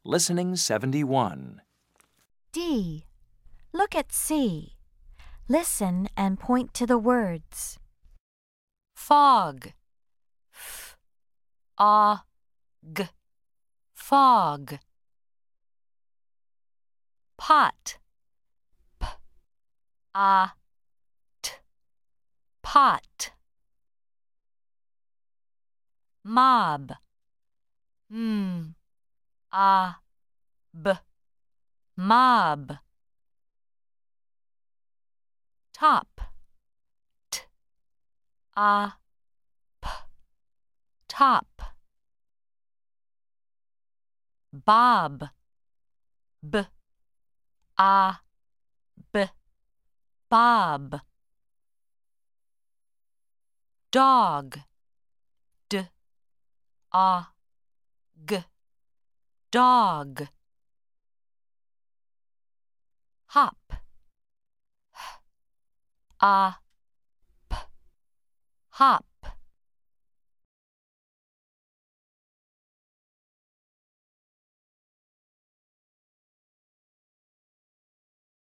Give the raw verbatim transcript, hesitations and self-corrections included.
Listening seventy-one. D. Look at C. Listen and point to the words. Fog. F A G. Fog. Pot. P A T. Pot. Mob. M A B. Mob. Top. T A P. Top. Bob. B A B. Bob. Dog. D A G. Dog. Hop. H A P. Hop.